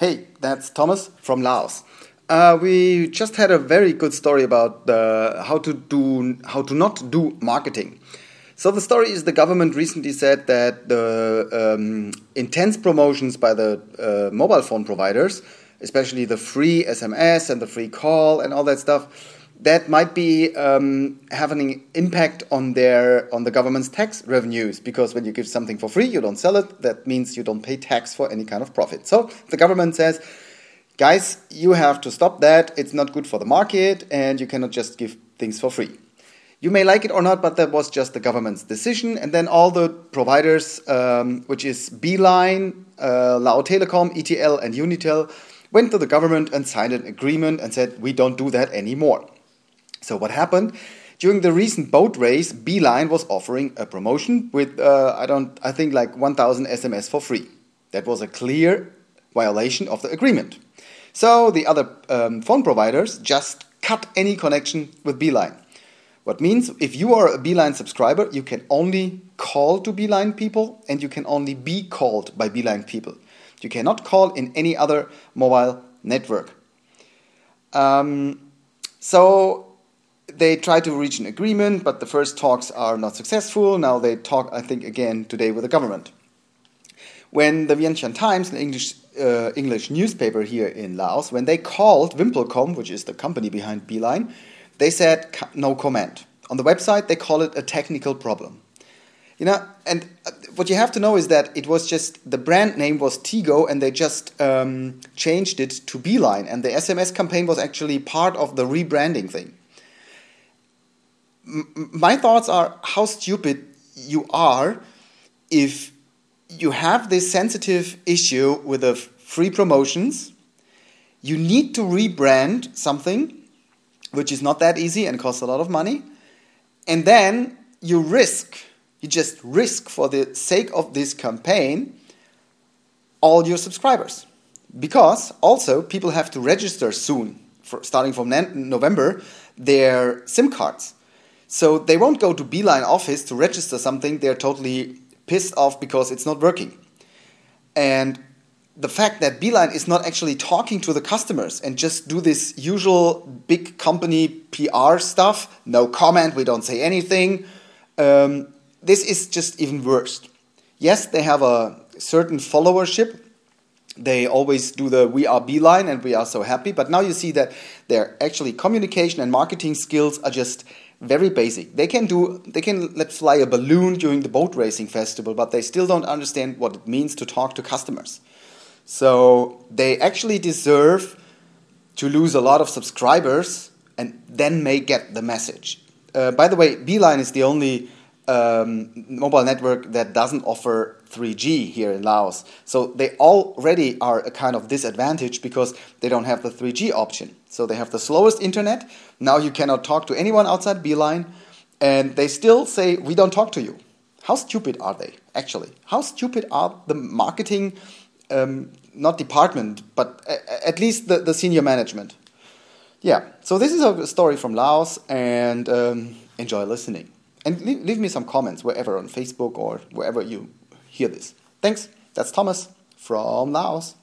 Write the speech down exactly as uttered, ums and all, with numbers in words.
Hey, that's Thomas from Laos. Uh, we just had a very good story about the, how to do how to not do marketing. So the story is the government recently said that the um, intense promotions by the uh, mobile phone providers, especially the free S M S and the free call and all that stuff, that might be um, having an impact on their on the government's tax revenues, because when you give something for free, you don't sell it. That means you don't pay tax for any kind of profit. So the government says, guys, you have to stop that. It's not good for the market, and you cannot just give things for free. You may like it or not, but that was just the government's decision. And then all the providers, um, which is Beeline, uh, Lao Telecom, E T L, and Unitel, went to the government and signed an agreement and said, we don't do that anymore. So what happened? During the recent boat race, Beeline was offering a promotion with, uh, I don't, I think like one thousand S M S for free. That was a clear violation of the agreement. So the other um, phone providers just cut any connection with Beeline. What means if you are a Beeline subscriber, you can only call to Beeline people and you can only be called by Beeline people. You cannot call in any other mobile network. Um, so they tried to reach an agreement, but the first talks are not successful. Now they talk, I think, again today with the government. When the Vientiane Times, an English uh, English newspaper here in Laos, when they called Vimpelcom, which is the company behind Beeline, they said no comment. On the website, they call it a technical problem. You know, and what you have to know is that it was just, the brand name was Tigo, and they just um, changed it to Beeline, and the S M S campaign was actually part of the rebranding thing. M- my thoughts are how stupid you are if you have this sensitive issue with the free promotions. You need to rebrand something, which is not that easy and costs a lot of money, and then you risk, you just risk for the sake of this campaign all your subscribers. Because also people have to register soon, for, starting from November, their SIM cards. So they won't go to Beeline office to register something. They're totally pissed off because it's not working. And the fact that Beeline is not actually talking to the customers and just do this usual big company P R stuff, no comment, we don't say anything, um, this is just even worse. Yes, they have a certain followership. They always do the we are Beeline and we are so happy. But now you see that their actually communication and marketing skills are just very basic. They can do, they can let fly a balloon during the boat racing festival, but they still don't understand what it means to talk to customers. So they actually deserve to lose a lot of subscribers and then may get the message. Uh, by the way, Beeline is the only um, mobile network that doesn't offer three G here in Laos. So they already are a kind of disadvantage because they don't have the three G option. So they have the slowest internet. Now you cannot talk to anyone outside Beeline, and they still say, we don't talk to you. How stupid are they, actually? How stupid are the marketing, um, not department, but a- at least the, the senior management? Yeah, so this is a story from Laos, and um, enjoy listening. And leave, leave me some comments wherever on Facebook or wherever you hear this. Thanks, that's Thomas from Laos.